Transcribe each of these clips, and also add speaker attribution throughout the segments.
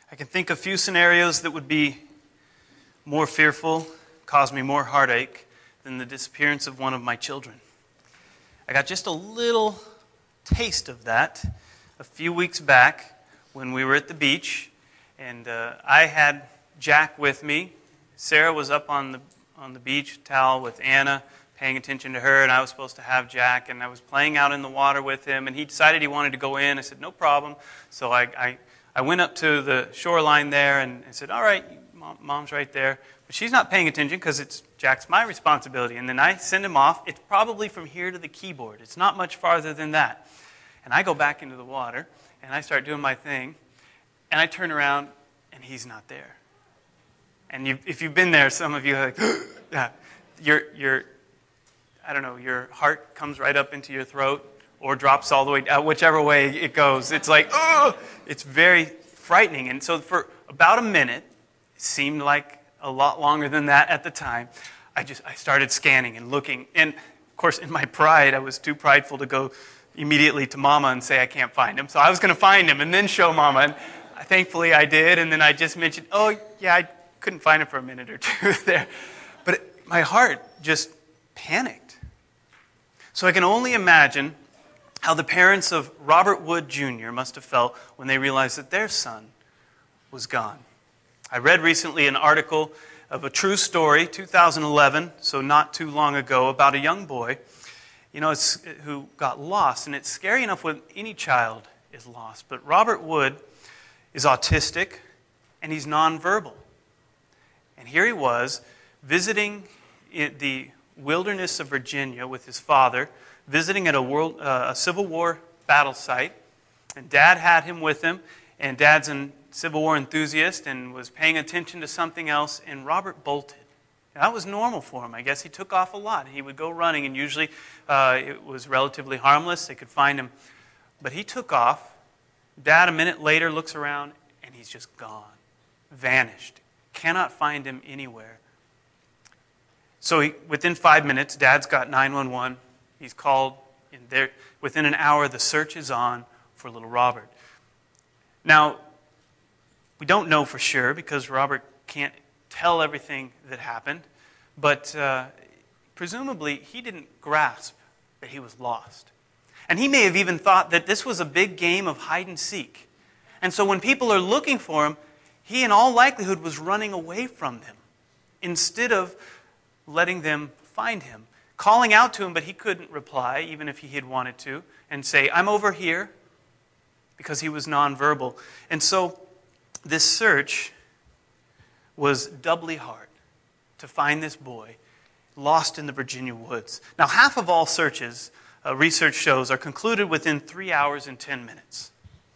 Speaker 1: I can think of few scenarios that would be more fearful, cause me more heartache than the disappearance of one of my children. I got just a little taste of that a few weeks back when we were at the beach, and I had Jack with me. Sarah was up on the beach towel with Anna, paying attention to her, and I was supposed to have Jack, and I was playing out in the water with him, and he decided he wanted to go in. I said, no problem. So I went up to the shoreline there and said, all right, Mom's right there. But she's not paying attention because Jack's my responsibility. And then I send him off. It's probably from here to the keyboard. It's not much farther than that. And I go back into the water, and I start doing my thing, and I turn around, and he's not there. And if you've been there, some of you are like, your heart comes right up into your throat or drops all the way down, whichever way it goes. It's like, oh, it's very frightening. And so for about a minute, it seemed like a lot longer than that at the time, I started scanning and looking. And, of course, in my pride, I was too prideful to go immediately to Mama and say I can't find him. So I was going to find him and then show Mama. And thankfully I did. And then I just mentioned, oh, yeah, I couldn't find him for a minute or two there. But my heart just panicked. So I can only imagine how the parents of Robert Wood Jr. must have felt when they realized that their son was gone. I read recently an article of a true story, 2011, so not too long ago, about a young boy, who got lost. And it's scary enough when any child is lost. But Robert Wood is autistic, and he's nonverbal. And here he was, visiting the wilderness of Virginia with his father, visiting at a Civil War battle site. And Dad had him with him, and Dad's a Civil War enthusiast and was paying attention to something else, and Robert bolted. That was normal for him. I guess he took off a lot. He would go running, and usually it was relatively harmless. They could find him. But he took off. Dad, a minute later, looks around, and he's just gone. Vanished. Cannot find him anywhere. So within 5 minutes, Dad's got 911. He's called. Within an hour, the search is on for little Robert. Now, we don't know for sure because Robert can't tell everything that happened, but presumably he didn't grasp that he was lost. And he may have even thought that this was a big game of hide and seek. And so when people are looking for him, he in all likelihood was running away from them instead of letting them find him. Calling out to him, but he couldn't reply, even if he had wanted to, and say, I'm over here, because he was nonverbal. And so this search was doubly hard to find this boy lost in the Virginia woods. Now, half of all searches, research shows, are concluded within 3 hours and 10 minutes.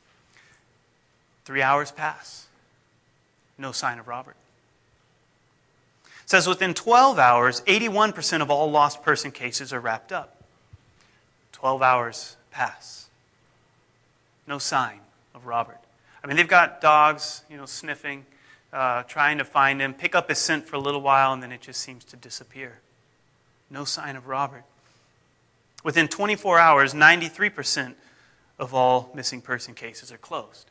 Speaker 1: 3 hours pass. No sign of Robert. It says within 12 hours, 81% of all lost person cases are wrapped up. 12 hours pass. No sign of Robert. I mean, they've got dogs, sniffing, trying to find him, pick up his scent for a little while, and then it just seems to disappear. No sign of Robert. Within 24 hours, 93% of all missing person cases are closed.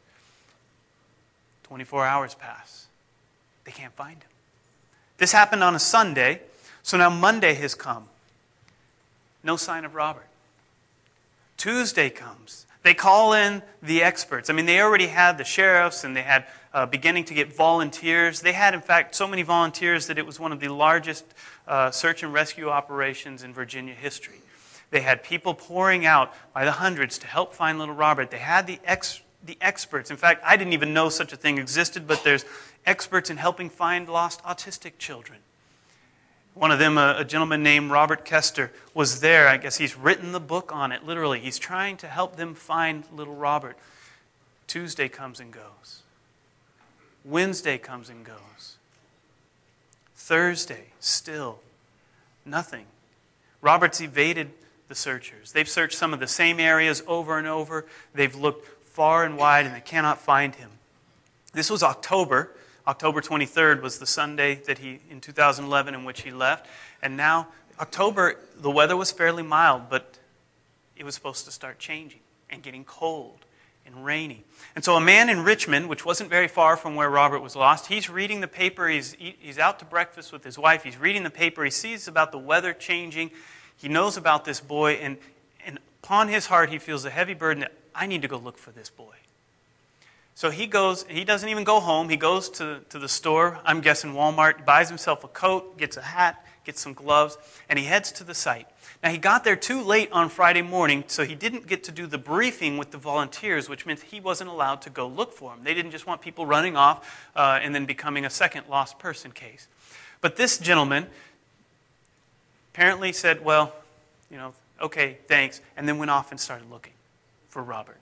Speaker 1: 24 hours pass. They can't find him. This happened on a Sunday, so now Monday has come. No sign of Robert. Tuesday comes. They call in the experts. I mean, they already had the sheriffs, and they had beginning to get volunteers. They had, in fact, so many volunteers that it was one of the largest search and rescue operations in Virginia history. They had people pouring out by the hundreds to help find little Robert. They had the experts. In fact, I didn't even know such a thing existed, but there's experts in helping find lost autistic children. One of them, a gentleman named Robert Kester, was there. I guess he's written the book on it, literally. He's trying to help them find little Robert. Tuesday comes and goes. Wednesday comes and goes. Thursday, still nothing. Robert's evaded the searchers. They've searched some of the same areas over and over. They've looked far and wide, and they cannot find him. This was October. October 23rd was the Sunday that in 2011 in which he left. And now, October, the weather was fairly mild, but it was supposed to start changing and getting cold and rainy. And so a man in Richmond, which wasn't very far from where Robert was lost, he's reading the paper. He's out to breakfast with his wife. He's reading the paper. He sees about the weather changing. He knows about this boy. And upon his heart, he feels a heavy burden that I need to go look for this boy. So he goes, he doesn't even go home. He goes to the store, I'm guessing Walmart, buys himself a coat, gets a hat, gets some gloves, and he heads to the site. Now, he got there too late on Friday morning, so he didn't get to do the briefing with the volunteers, which meant he wasn't allowed to go look for him. They didn't just want people running off and then becoming a second lost person case. But this gentleman apparently said, well, okay, thanks, and then went off and started looking for Robert.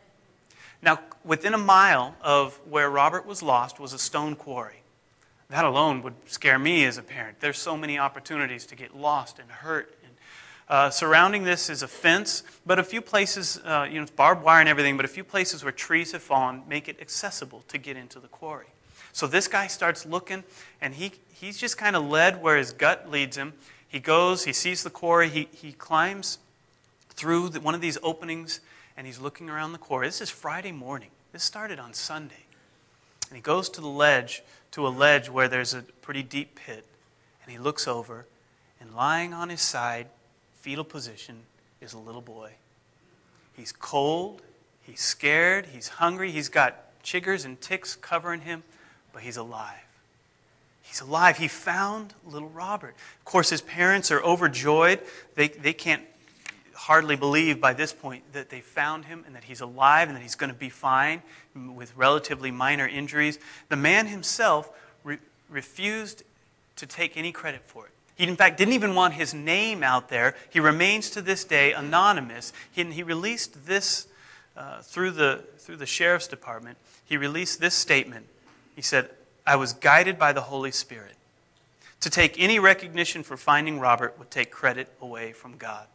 Speaker 1: Now, within a mile of where Robert was lost was a stone quarry. That alone would scare me as a parent. There's so many opportunities to get lost and hurt. Surrounding this is a fence, but a few places, it's barbed wire and everything, but a few places where trees have fallen make it accessible to get into the quarry. So this guy starts looking, and he's just kind of led where his gut leads him. He goes, he sees the quarry, he climbs through one of these openings, and he's looking around the quarry. This is Friday morning. This started on Sunday. And he goes to a ledge where there's a pretty deep pit, and he looks over, and lying on his side, fetal position, is a little boy. He's cold, he's scared, he's hungry, he's got chiggers and ticks covering him, but he's alive. He's alive. He found little Robert. Of course, his parents are overjoyed. They can't hardly believe by this point that they found him and that he's alive and that he's going to be fine with relatively minor injuries. The man himself refused to take any credit for it. He, in fact, didn't even want his name out there. He remains to this day anonymous. He released this through the sheriff's department. He released this statement. He said, I was guided by the Holy Spirit. To take any recognition for finding Robert would take credit away from God.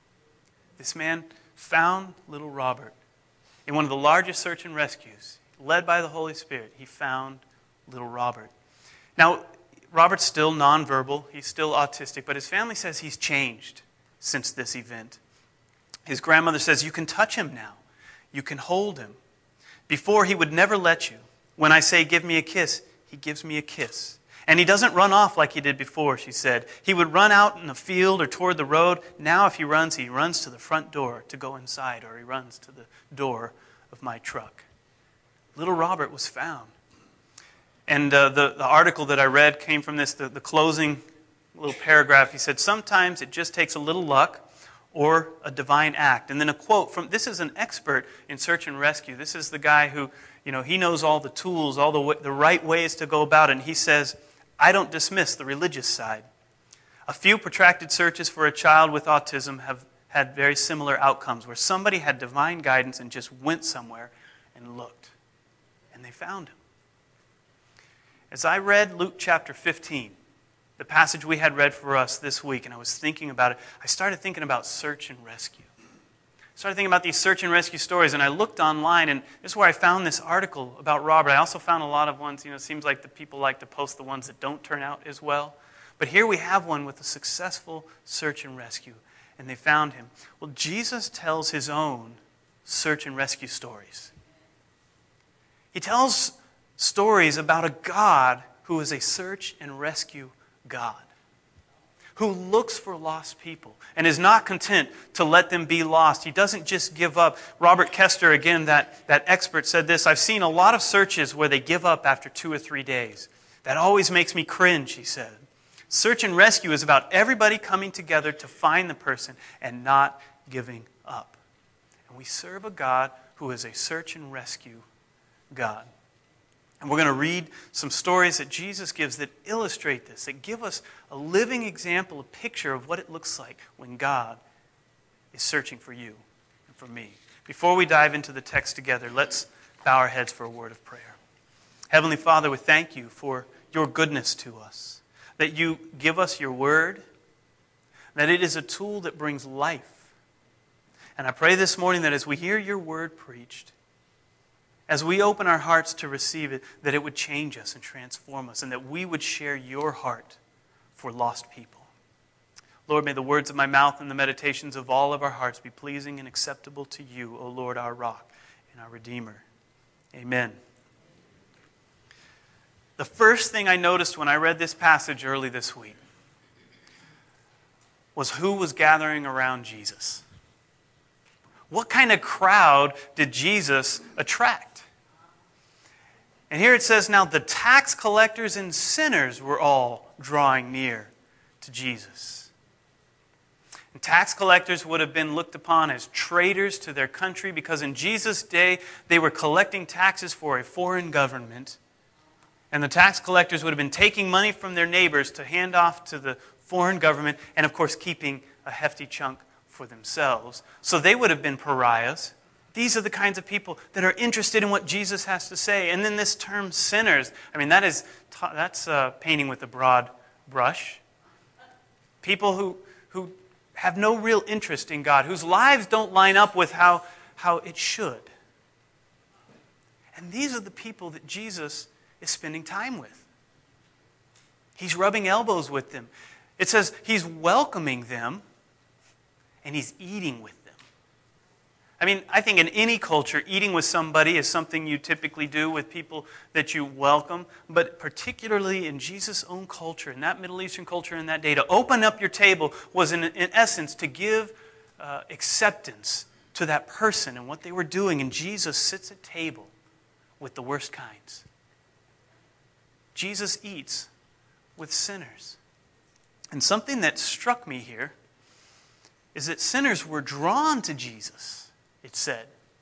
Speaker 1: This man found little Robert in one of the largest search and rescues. Led by the Holy Spirit, he found little Robert. Now, Robert's still nonverbal. He's still autistic, but his family says he's changed since this event. His grandmother says, you can touch him now. You can hold him. Before, he would never let you. When I say, give me a kiss, he gives me a kiss. And he doesn't run off like he did before, she said. He would run out in the field or toward the road. Now if he runs to the front door to go inside, or he runs to the door of my truck. Little Robert was found. And the article that I read came from this, the closing little paragraph. He said, sometimes it just takes a little luck or a divine act. And then a quote from, this is an expert in search and rescue. This is the guy who, he knows all the tools, all the right ways to go about it. And he says, I don't dismiss the religious side. A few protracted searches for a child with autism have had very similar outcomes, where somebody had divine guidance and just went somewhere and looked. And they found him. As I read Luke chapter 15, the passage we had read for us this week, and I was thinking about it, I started thinking about search and rescue. I started thinking about these search and rescue stories, and I looked online, and this is where I found this article about Robert. I also found a lot of ones, it seems like the people like to post the ones that don't turn out as well. But here we have one with a successful search and rescue, and they found him. Well, Jesus tells his own search and rescue stories. He tells stories about a God who is a search and rescue God, who looks for lost people and is not content to let them be lost. He doesn't just give up. Robert Kester, again, that expert, said this, I've seen a lot of searches where they give up after 2 or 3 days. That always makes me cringe, he said. Search and rescue is about everybody coming together to find the person and not giving up. And we serve a God who is a search and rescue God. And we're going to read some stories that Jesus gives that illustrate this, that give us a living example, a picture of what it looks like when God is searching for you and for me. Before we dive into the text together, let's bow our heads for a word of prayer. Heavenly Father, we thank you for your goodness to us, that you give us your word, that it is a tool that brings life. And I pray this morning that as we hear your word preached, as we open our hearts to receive it, that it would change us and transform us, and that we would share your heart for lost people. Lord, may the words of my mouth and the meditations of all of our hearts be pleasing and acceptable to you, O Lord, our rock and our Redeemer. Amen. The first thing I noticed when I read this passage early this week was who was gathering around Jesus. What kind of crowd did Jesus attract? And here it says, now the tax collectors and sinners were all drawing near to Jesus. And tax collectors would have been looked upon as traitors to their country because in Jesus' day they were collecting taxes for a foreign government. And the tax collectors would have been taking money from their neighbors to hand off to the foreign government and, of course, keeping a hefty chunk for themselves. So they would have been pariahs. These are the kinds of people that are interested in what Jesus has to say. And then this term sinners, I mean, that's painting with a broad brush. People who have no real interest in God, whose lives don't line up with how it should. And these are the people that Jesus is spending time with. He's rubbing elbows with them. It says he's welcoming them and he's eating with them. I mean, I think in any culture, eating with somebody is something you typically do with people that you welcome. But particularly in Jesus' own culture, in that Middle Eastern culture in that day, to open up your table was in essence to give acceptance to that person and what they were doing. And Jesus sits at table with the worst kinds. Jesus eats with sinners. And something that struck me here is that sinners were drawn to Jesus, it said.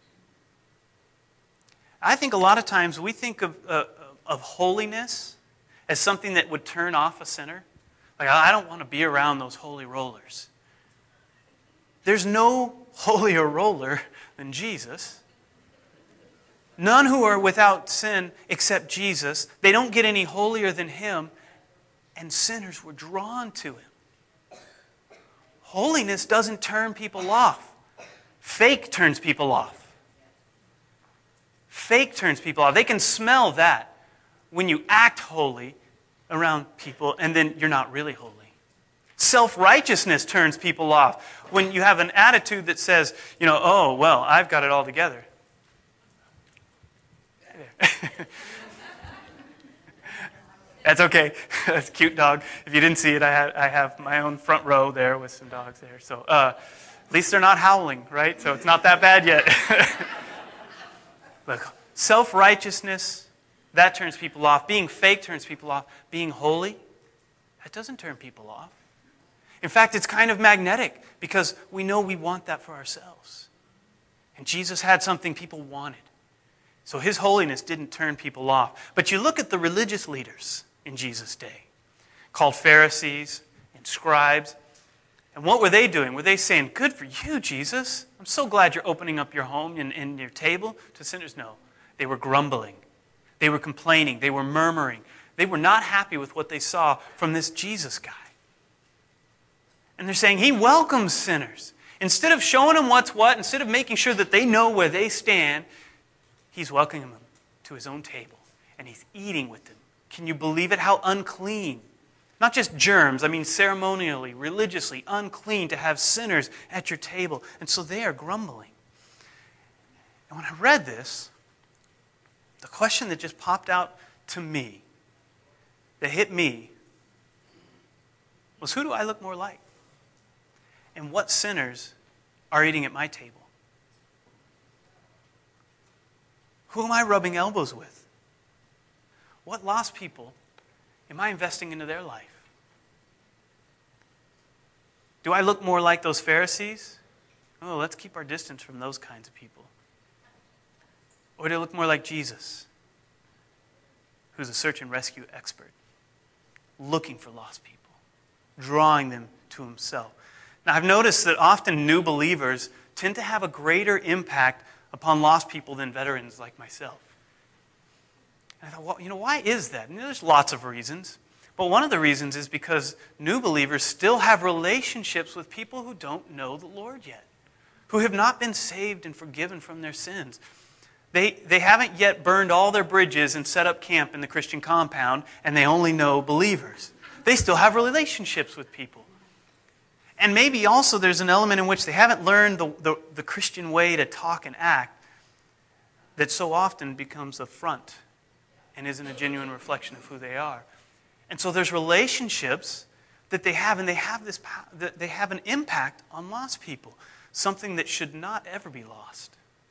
Speaker 1: I think a lot of times we think of holiness as something that would turn off a sinner. Like, I don't want to be around those holy rollers. There's no holier roller than Jesus. None who are without sin except Jesus. They don't get any holier than Him. And sinners were drawn to Him. Holiness doesn't turn people off. Fake turns people off. Fake turns people off. They can smell that when you act holy around people and then you're not really holy. Self-righteousness turns people off. When you have an attitude that says, oh, well, I've got it all together. That's okay. That's a cute dog. If you didn't see it, I have my own front row there with some dogs there. So at least they're not howling, right? So it's not that bad yet. Look, self-righteousness, that turns people off. Being fake turns people off. Being holy, that doesn't turn people off. In fact, it's kind of magnetic because we know we want that for ourselves. And Jesus had something people wanted. So His holiness didn't turn people off. But you look at the religious leaders in Jesus' day, called Pharisees and scribes. And what were they doing? Were they saying, good for you, Jesus? I'm so glad you're opening up your home and your table to sinners? No. They were grumbling. They were complaining. They were murmuring. They were not happy with what they saw from this Jesus guy. And they're saying, He welcomes sinners. Instead of showing them what's what, instead of making sure that they know where they stand, He's welcoming them to His own table, and He's eating with them. Can you believe it? How unclean. Not just germs, I mean ceremonially, religiously unclean to have sinners at your table. And so they are grumbling. And when I read this, the question that just popped out to me, that hit me, was who do I look more like? And what sinners are eating at my table? Who am I rubbing elbows with? What lost people am I investing into their life? Do I look more like those Pharisees? Oh, let's keep our distance from those kinds of people. Or do I look more like Jesus, who's a search and rescue expert, looking for lost people, drawing them to Himself? Now, I've noticed that often new believers tend to have a greater impact upon lost people than veterans like myself. And I thought, well, why is that? And there's lots of reasons. But one of the reasons is because new believers still have relationships with people who don't know the Lord yet, who have not been saved and forgiven from their sins. They haven't yet burned all their bridges and set up camp in the Christian compound, and they only know believers. They still have relationships with people. And maybe also there's an element in which they haven't learned the Christian way to talk and act. that so often becomes a front and isn't a genuine reflection of who they are. And so there's relationships that they have, and they have an impact on lost people, something that should not ever be lost.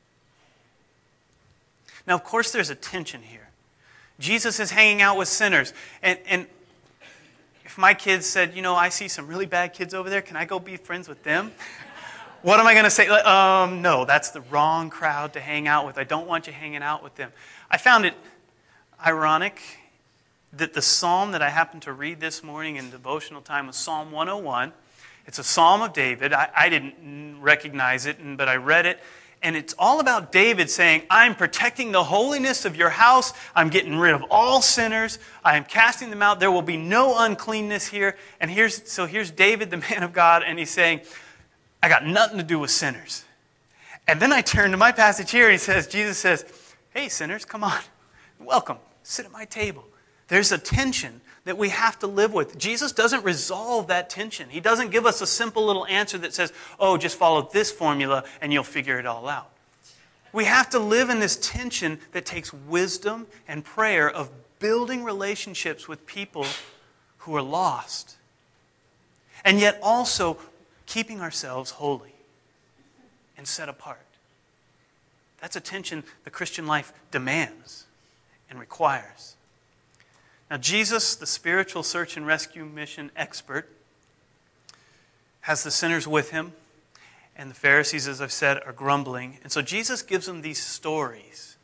Speaker 1: Now, of course, there's a tension here. Jesus is hanging out with sinners, and if my kids said, I see some really bad kids over there, can I go be friends with them? What am I going to say? No, that's the wrong crowd to hang out with. I don't want you hanging out with them. I found it ironic that the psalm that I happened to read this morning in devotional time was Psalm 101. It's a psalm of David. I didn't recognize it, but I read it. And it's all about David saying, I'm protecting the holiness of your house. I'm getting rid of all sinners. I am casting them out. There will be no uncleanness here. And here's David, the man of God, and he's saying, I got nothing to do with sinners. And then I turn to my passage here, and Jesus says, hey, sinners, come on. Welcome. Sit at my table. There's a tension that we have to live with. Jesus doesn't resolve that tension. He doesn't give us a simple little answer that says, just follow this formula and you'll figure it all out. We have to live in this tension that takes wisdom and prayer of building relationships with people who are lost, and yet also keeping ourselves holy and set apart. That's a tension the Christian life demands and requires. Now, Jesus, the spiritual search and rescue mission expert, has the sinners with him, and the Pharisees, as I've said, are grumbling. And so Jesus gives them these stories.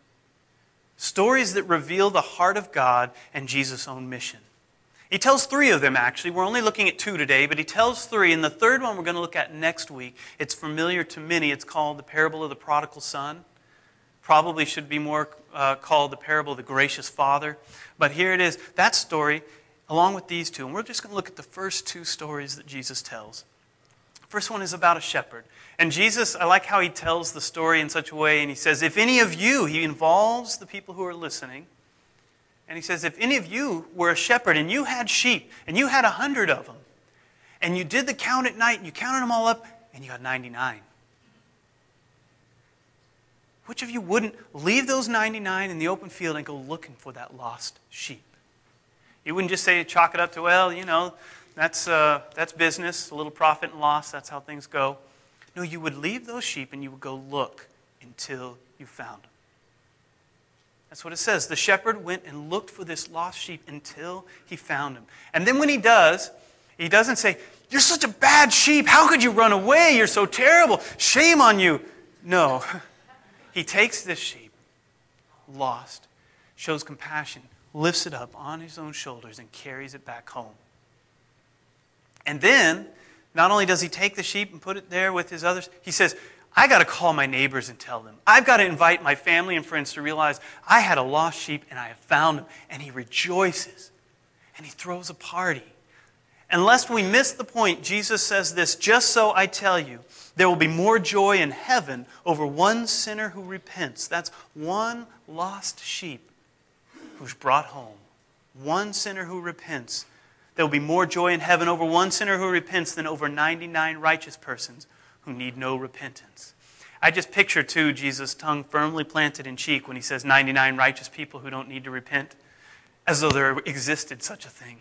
Speaker 1: Stories that reveal the heart of God and Jesus' own mission. He tells 3 of them, actually. We're only looking at 2 today, but he tells 3. And the third one we're going to look at next week. It's familiar to many. It's called the parable of the prodigal son. Probably should be more called the parable of the gracious father. But here it is. That story, along with these 2. And we're just going to look at the first 2 stories that Jesus tells. The first one is about a shepherd. And Jesus, I like how he tells the story in such a way. And he says, if any of you, he involves the people who are listening. And he says, if any of you were a shepherd and you had sheep and you had 100 of them, and you did the count at night and you counted them all up and you got 99. Which of you wouldn't leave those 99 in the open field and go looking for that lost sheep? You wouldn't just say, chalk it up to, that's business, a little profit and loss, that's how things go. No, you would leave those sheep and you would go look until you found them. That's what it says. The shepherd went and looked for this lost sheep until he found him. And then when he does, he doesn't say, you're such a bad sheep. How could you run away? You're so terrible. Shame on you. No. He takes this sheep, lost, shows compassion, lifts it up on his own shoulders and carries it back home. And then, not only does he take the sheep and put it there with his others, he says, I got to call my neighbors and tell them. I've got to invite my family and friends to realize I had a lost sheep and I have found him. And he rejoices. And he throws a party. And lest we miss the point, Jesus says this, just so I tell you, there will be more joy in heaven over one sinner who repents. That's one lost sheep who's brought home. One sinner who repents. There will be more joy in heaven over one sinner who repents than over 99 righteous persons who need no repentance. I just picture, too, Jesus' tongue firmly planted in cheek when he says 99 righteous people who don't need to repent, as though there existed such a thing.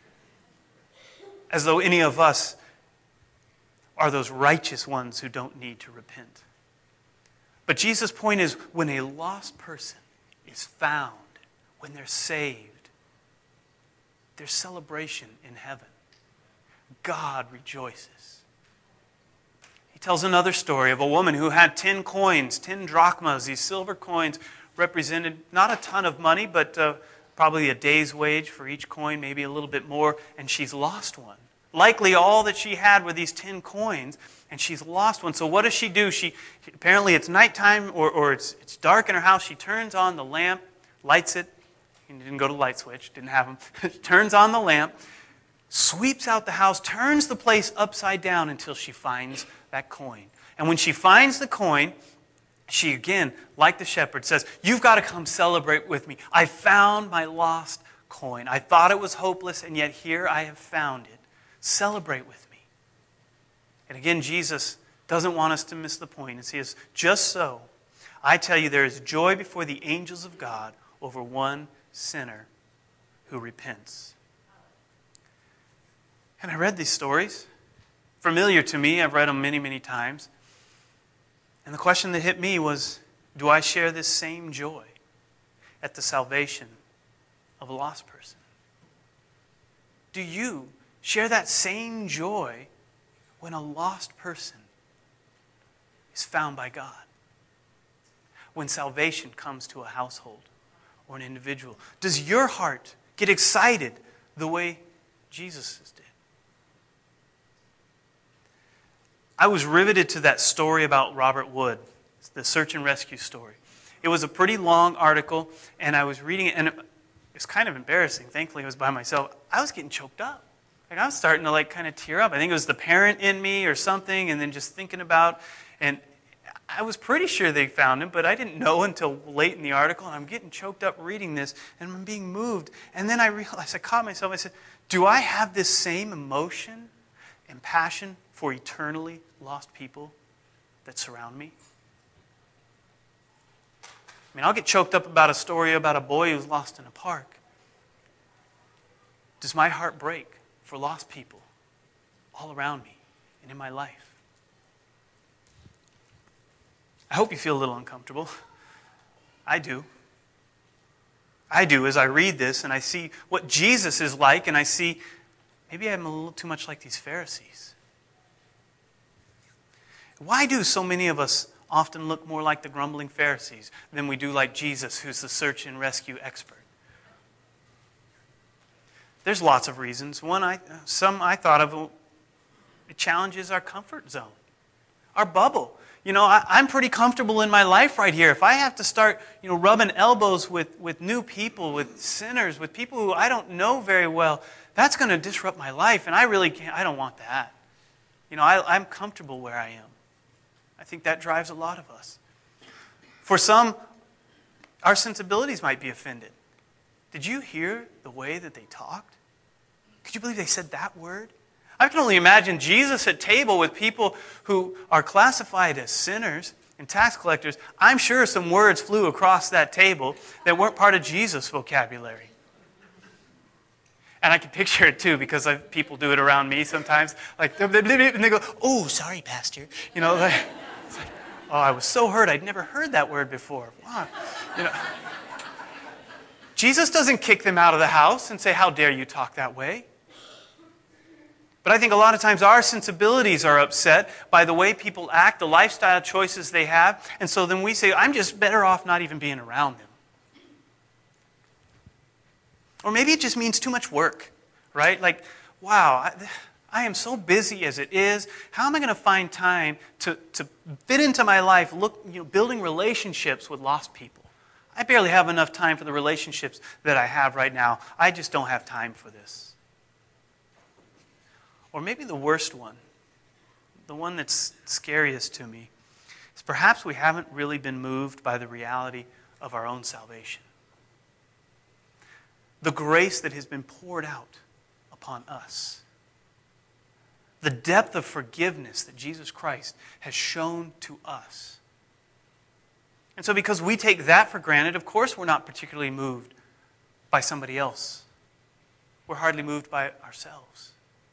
Speaker 1: As though any of us are those righteous ones who don't need to repent. But Jesus' point is, when a lost person is found, when they're saved, there's celebration in heaven. God rejoices. He tells another story of a woman who had 10 coins, 10 drachmas. These silver coins represented not a ton of money, but probably a day's wage for each coin, maybe a little bit more, and she's lost one. Likely all that she had were these 10 coins, and she's lost one. So what does she do? She apparently it's nighttime or it's dark in her house. She turns on the lamp, lights it. He didn't go to the light switch, didn't have them. Turns on the lamp, sweeps out the house, turns the place upside down until she finds that coin. And when she finds the coin, she again, like the shepherd, says, you've got to come celebrate with me. I found my lost coin. I thought it was hopeless, and yet here I have found it. Celebrate with me. And again, Jesus doesn't want us to miss the point. He says, just so, I tell you, there is joy before the angels of God over one sinner who repents. And I read these stories. Familiar to me. I've read them many, many times. And the question that hit me was, do I share this same joy at the salvation of a lost person? Do you share that same joy when a lost person is found by God? When salvation comes to a household or an individual? Does your heart get excited the way Jesus' did? I was riveted to that story about Robert Wood, the search and rescue story. It was a pretty long article, and I was reading it, and it was kind of embarrassing. Thankfully, it was by myself. I was getting choked up. I was starting to kind of tear up. I think it was the parent in me or something, and then just thinking about, and I was pretty sure they found him, but I didn't know until late in the article, and I'm getting choked up reading this, and I'm being moved. And then I realized, I caught myself, I said, do I have this same emotion and passion for eternally lost people that surround me? I mean, I'll get choked up about a story about a boy who's lost in a park. Does my heart break for lost people all around me and in my life? I hope you feel a little uncomfortable. I do. I do as I read this and I see what Jesus is like, and I see maybe I'm a little too much like these Pharisees. Why do so many of us often look more like the grumbling Pharisees than we do like Jesus, who's the search and rescue expert? There's lots of reasons. Some I thought of, it challenges our comfort zone, our bubble. I'm pretty comfortable in my life right here. If I have to start, rubbing elbows with new people, with sinners, with people who I don't know very well, that's going to disrupt my life, and I don't want that. I'm comfortable where I am. I think that drives a lot of us. For some, our sensibilities might be offended. Did you hear the way that they talked? Could you believe they said that word? I can only imagine Jesus at table with people who are classified as sinners and tax collectors. I'm sure some words flew across that table that weren't part of Jesus' vocabulary. And I can picture it too, because people do it around me sometimes. And they go, "Oh, sorry, Pastor." It's like, oh, I was so hurt. I'd never heard that word before. Wow. Jesus doesn't kick them out of the house and say, "How dare you talk that way?" But I think a lot of times our sensibilities are upset by the way people act, the lifestyle choices they have. And so then we say, I'm just better off not even being around them. Or maybe it just means too much work, right? Like, wow, I am so busy as it is. How am I going to find time to fit into my life, building relationships with lost people? I barely have enough time for the relationships that I have right now. I just don't have time for this. Or maybe the worst one, the one that's scariest to me, is perhaps we haven't really been moved by the reality of our own salvation. The grace that has been poured out upon us. The depth of forgiveness that Jesus Christ has shown to us. And so because we take that for granted, of course we're not particularly moved by somebody else. We're hardly moved by ourselves.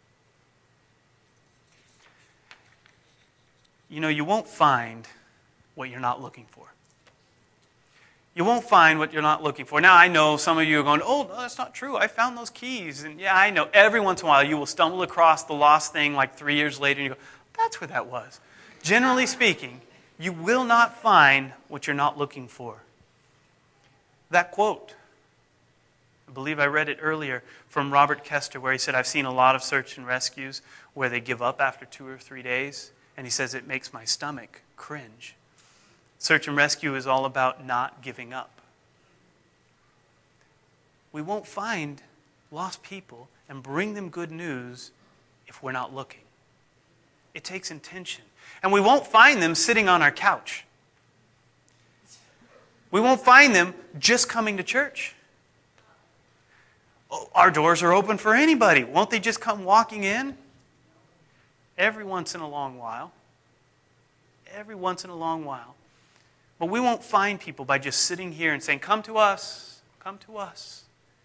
Speaker 1: You won't find what you're not looking for. You won't find what you're not looking for. Now, I know some of you are going, "Oh, no, that's not true. I found those keys." And yeah, I know every once in a while you will stumble across the lost thing like 3 years later and you go, "That's where that was." Generally speaking, you will not find what you're not looking for. That quote, I believe I read it earlier from Robert Kester, where he said, "I've seen a lot of search and rescues where they give up after 2 or 3 days." And he says, "It makes my stomach cringe." Search and rescue is all about not giving up. We won't find lost people and bring them good news if we're not looking. It takes intention. And we won't find them sitting on our couch. We won't find them just coming to church. Oh, our doors are open for anybody. Won't they just come walking in? Every once in a long while, But we won't find people by just sitting here and saying, come to us, come to us.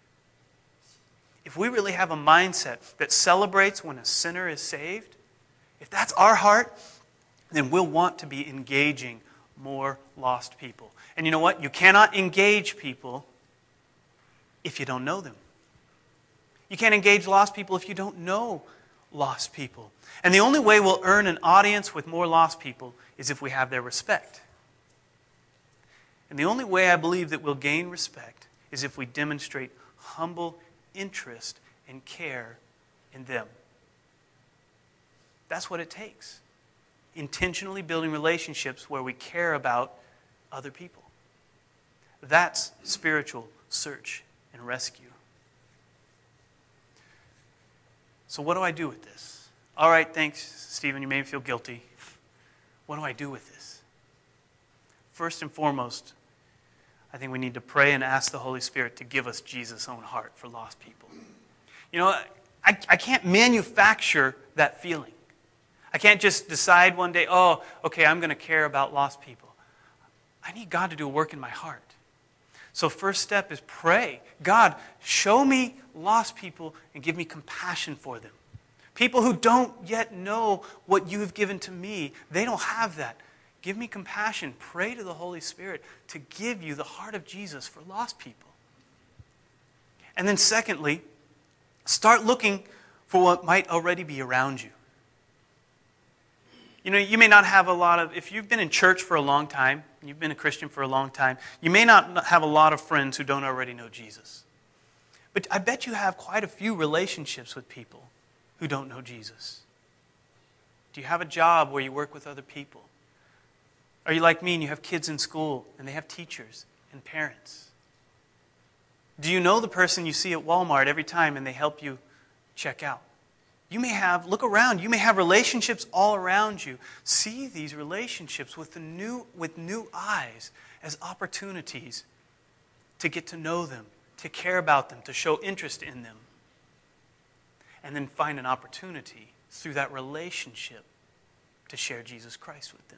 Speaker 1: If we really have a mindset that celebrates when a sinner is saved, if that's our heart, then we'll want to be engaging more lost people. And you know what? You cannot engage people if you don't know them. You can't engage lost people if you don't know lost people. And the only way we'll earn an audience with more lost people is if we have their respect. And the only way I believe that we'll gain respect is if we demonstrate humble interest and care in them. That's what it takes. Intentionally building relationships where we care about other people. That's spiritual search and rescue. So what do I do with this? All right, thanks, Stephen. You made me feel guilty. What do I do with this? First and foremost, I think we need to pray and ask the Holy Spirit to give us Jesus' own heart for lost people. You know, I can't manufacture that feeling. I can't just decide one day, oh, okay, I'm going to care about lost people. I need God to do a work in my heart. So first step is pray. God, show me lost people and give me compassion for them. People who don't yet know what you have given to me, they don't have that. Give me compassion. Pray to the Holy Spirit to give you the heart of Jesus for lost people. And then secondly, start looking for what might already be around you. You know, you may not have a lot of, if you've been in church for a long time, you've been a Christian for a long time, you may not have a lot of friends who don't already know Jesus. But I bet you have quite a few relationships with people who don't know Jesus. Do you have a job where you work with other people? Are you like me and you have kids in school and they have teachers and parents? Do you know the person you see at Walmart every time and they help you check out? You may have, look around, you may have relationships all around you. See these relationships with new eyes as opportunities to get to know them, to care about them, to show interest in them. And then find an opportunity through that relationship to share Jesus Christ with them.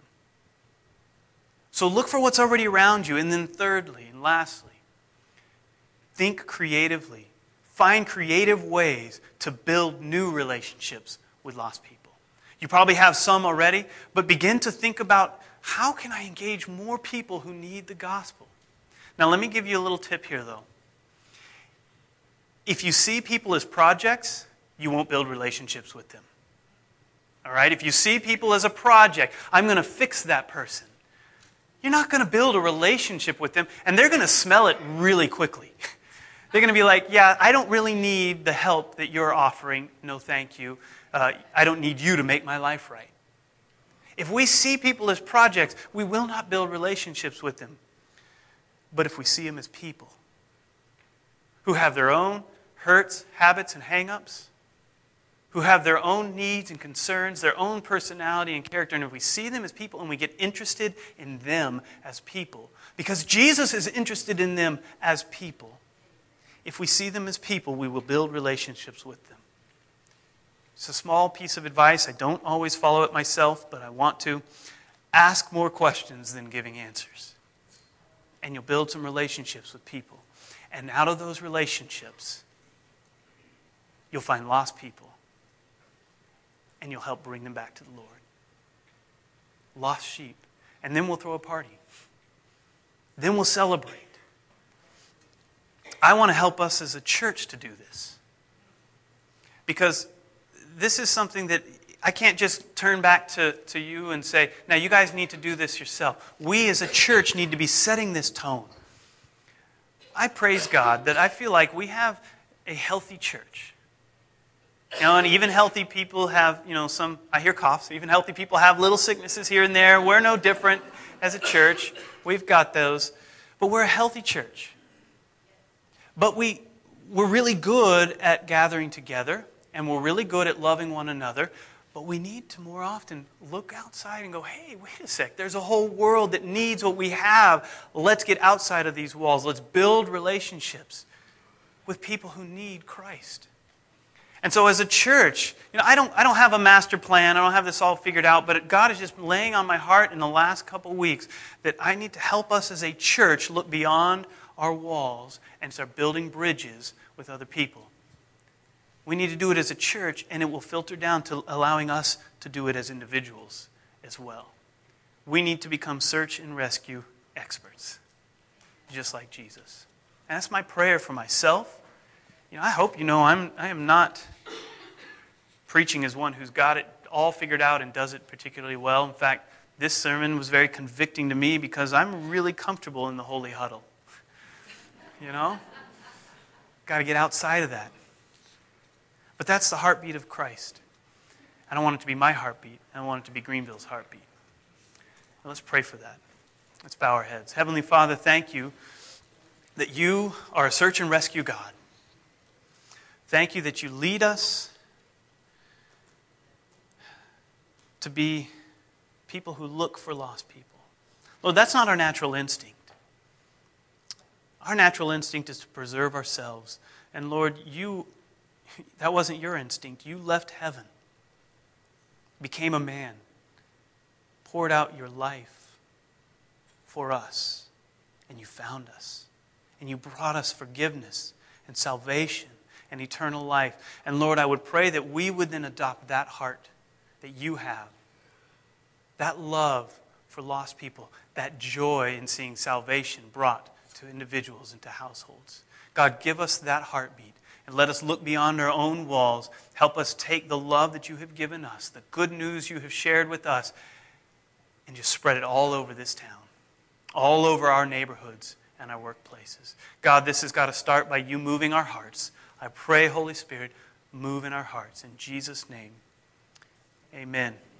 Speaker 1: So look for what's already around you. And then thirdly and lastly, think creatively. Find creative ways to build new relationships with lost people. You probably have some already, but begin to think about how can I engage more people who need the gospel? Now let me give you a little tip here though. If you see people as projects, you won't build relationships with them. All right? If you see people as a project, I'm going to fix that person. You're not going to build a relationship with them, and they're going to smell it really quickly. They're going to be like, yeah, I don't really need the help that you're offering. No, thank you. I don't need you to make my life right. If we see people as projects, we will not build relationships with them. But if we see them as people who have their own hurts, habits, and hang-ups, who have their own needs and concerns, their own personality and character, and if we see them as people and we get interested in them as people, because Jesus is interested in them as people, if we see them as people, we will build relationships with them. It's a small piece of advice. I don't always follow it myself, but I want to. Ask more questions than giving answers. And you'll build some relationships with people. And out of those relationships, you'll find lost people. And you'll help bring them back to the Lord. Lost sheep. And then we'll throw a party. Then we'll celebrate. I want to help us as a church to do this. Because this is something that I can't just turn back to you and say, now you guys need to do this yourself. We as a church need to be setting this tone. I praise God that I feel like we have a healthy church. You know, and even healthy people have, some, I hear coughs, even healthy people have little sicknesses here and there. We're no different as a church. We've got those. But we're a healthy church. But we're really good at gathering together, and we're really good at loving one another. But we need to more often look outside and go, hey, wait a sec. There's a whole world that needs what we have. Let's get outside of these walls. Let's build relationships with people who need Christ. And so as a church, I don't have a master plan. I don't have this all figured out, but God is just laying on my heart in the last couple of weeks that I need to help us as a church look beyond our walls and start building bridges with other people. We need to do it as a church, and it will filter down to allowing us to do it as individuals as well. We need to become search and rescue experts, just like Jesus. And that's my prayer for myself. I hope I am not preaching as one who's got it all figured out and does it particularly well. In fact, this sermon was very convicting to me because I'm really comfortable in the holy huddle. Got to get outside of that. But that's the heartbeat of Christ. I don't want it to be my heartbeat. I want it to be Greenville's heartbeat. Well, let's pray for that. Let's bow our heads. Heavenly Father, thank you that you are a search and rescue God. Thank you that you lead us to be people who look for lost people. Lord, that's not our natural instinct. Our natural instinct is to preserve ourselves. And Lord, that wasn't your instinct. You left heaven, became a man, poured out your life for us, and you found us. And you brought us forgiveness and salvation and eternal life. And Lord, I would pray that we would then adopt that heart that you have, that love for lost people, that joy in seeing salvation brought to individuals and to households. God, give us that heartbeat and let us look beyond our own walls. Help us take the love that you have given us, the good news you have shared with us, and just spread it all over this town, all over our neighborhoods and our workplaces. God, this has got to start by you moving our hearts. I pray, Holy Spirit, move in our hearts. In Jesus' name, amen.